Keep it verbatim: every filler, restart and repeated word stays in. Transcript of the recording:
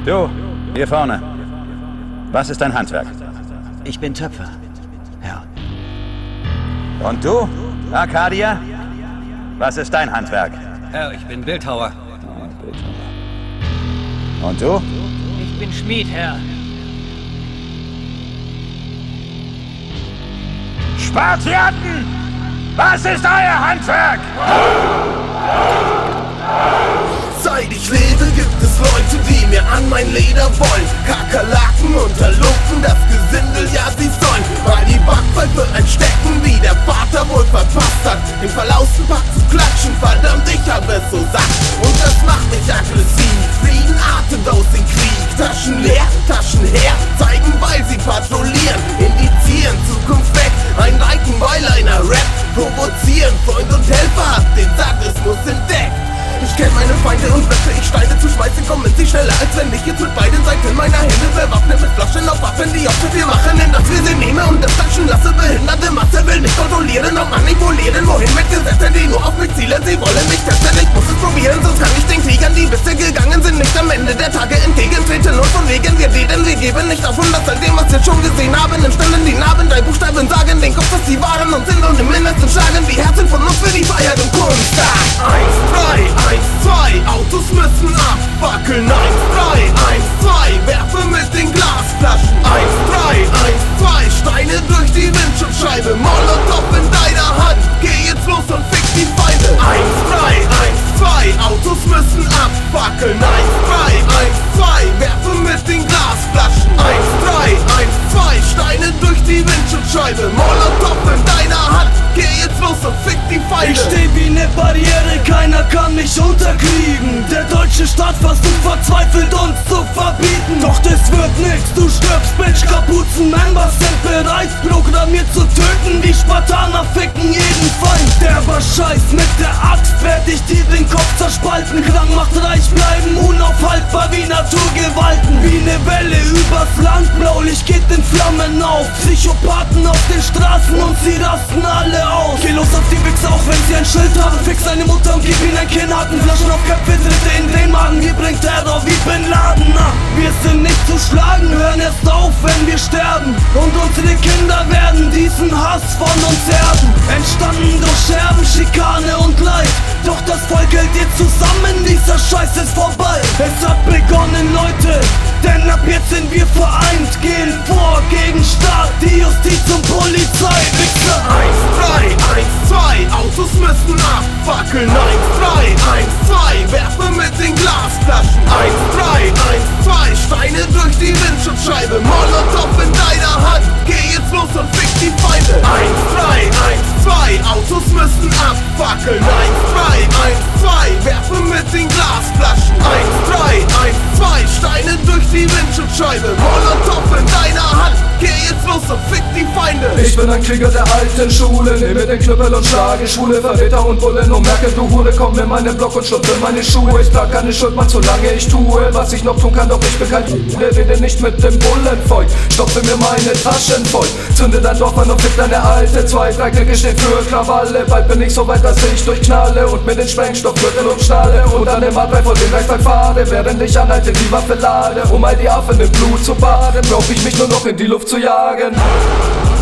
Du, hier vorne. Was ist dein Handwerk? Ich bin Töpfer, Herr. Und du, Arcadia? Was ist dein Handwerk? Herr, ich bin Bildhauer. Ah, Bildhauer. Und du? Ich bin Schmied, Herr. Spartiaten! Was ist euer Handwerk? Seit ich lebe, gibt es Leute, die mir an mein Leder wollen. Kakerlaken unterlupfen das Gesindel, ja sie sollen mal die Backpfeife einstecken, die der Vater wohl verpasst hat. Im verlausten Pack zu klatschen, verdammt, ich hab es so satt. Und das macht mich aggressiv, Frieden atmet aus dem Krieg. Taschen leer, Taschen her, zeigen, weil sie patrouillieren. Indizieren, Zukunft weg, ein Liken, weil einer rappt. Provozieren, Freund und Helfer hat den Sadismus entdeckt. Ich kenn meine Feinde und wette, ich Steine zu schmeißen, kommen sie schneller, als wenn ich jetzt mit beiden Seiten meiner Hände bewaffnet mit Flaschen auf Waffen, die Opfer wir machen, in dass wir sie nehmen und das Klatschen lasse. Behinderte Masse will mich kontrollieren und manipulieren, wohin mit Gesetzen, die nur auf mich zielen. Sie wollen mich testen, ich muss es probieren, sonst kann ich den Kriegern, die bisher gegangen sind, nicht am Ende der Tage entgegentreten. Und von wegen wir reden, wir geben nicht auf, und das all dem, was wir schon gesehen haben, in Stellen die Narben, drei Buchstaben sagen den Kopf, dass sie waren und sind, und im Innersten schlagen die Herzen von uns für die Freiheit und Kunst. Eins, drei, eins, zwei, Autos müssen abwackeln. Eins, drei, eins, zwei, werfe mit den Glasflaschen. Eins, drei, eins, zwei, Steine durch die Windschutzscheibe. Molotow in deiner Hand, geh jetzt los und fick die Feinde. Eins, drei, eins, zwei, Autos müssen abwackeln. Eins, drei, eins, zwei, werfe mit den Glasflaschen. Eins, drei, eins, zwei, Steine durch die Windschutzscheibe. Molotow in deiner Hand, geh jetzt los und fick die Feinde. Ich steh wie ne Barriere, keiner kann mich unterkriegen. Der deutsche Staat versucht verzweifelt uns zu verbieten. Doch das wird nix, du stirbst, Bitch. Kapuzen-Members sind bereit, programmiert zu töten. Die Spartaner ficken jeden Feind. Derber Scheiß, mit der Axt werd ich dir den Kopf zerspalten. Klang macht reich bleiben, unaufhaltbar wie Naturgewalten. Wie ne Welle übers Land, Blaulicht geht in Flammen auf. Psychopathen auf den Straßen und sie rasten alle aus. Geh los auf die Wichser, auch wenn sie ein Schild haben. Fix deine Mutter und gib ihnen ein Kinnhaken. Flaschen auf Köpfe, Tritte in den Magen. Wir bringen Terror wie Bin Laden. Na, wir sind nicht zu schlagen, hören erst auf, wenn wir sterben. Und unsere Kinder werden diesen Hass von uns erben. Entstanden durch Scherben, Schikane und Leid. Doch das Volk hält ihr zusammen, dieser Scheiß ist vorbei. Es hat begonnen, Leute, denn ab jetzt sind wir vereint. Gehen vor gegen Staat, die Justiz und Polizei. Wichser. Eins, drei, eins, zwei, Autos müssen abwackeln. Eins, drei, eins, zwei, werfe mit den Glasflaschen. Eins, drei, eins, zwei, Steine durch die Windschutzscheibe. Molotow in deiner Hand, geh jetzt los und fick die Feinde. Eins, drei, eins, zwei, Autos müssen abwackeln. Eins, drei, eins, zwei, werfe mit den Glasflaschen. Eins, drei, eins, zwei, Steine durch die Windschutzscheibe. Molotow in deiner Hand, geh jetzt los und fick die Feinde. Ich bin ein Krieger der alten Schule, nehme den Knüppel und schlage Schwule, Verräter und Bullen und merke, du Hure, komm in meinen Block und schlupfe meine Schuhe. Ich trag keine Schuld, Mann, solange ich tue, was ich noch tun kann, doch ich bin kein Hure, rede nicht mit dem Bullenfeucht, stopfe mir meine Taschen voll, zünde dein Dorf an und fick deine alte. Zwei, drei Klicke stehen für Krawalle, bald bin ich so weit, dass ich durchknalle und mit den Sprengstoffgürtel und schnalle und dann im A drei vor den Reichstag fahre, während ich anhalte die Waffe lade, um all die Affen im Blut zu baden, brauch ich mich nur noch in die Luft zu jagen.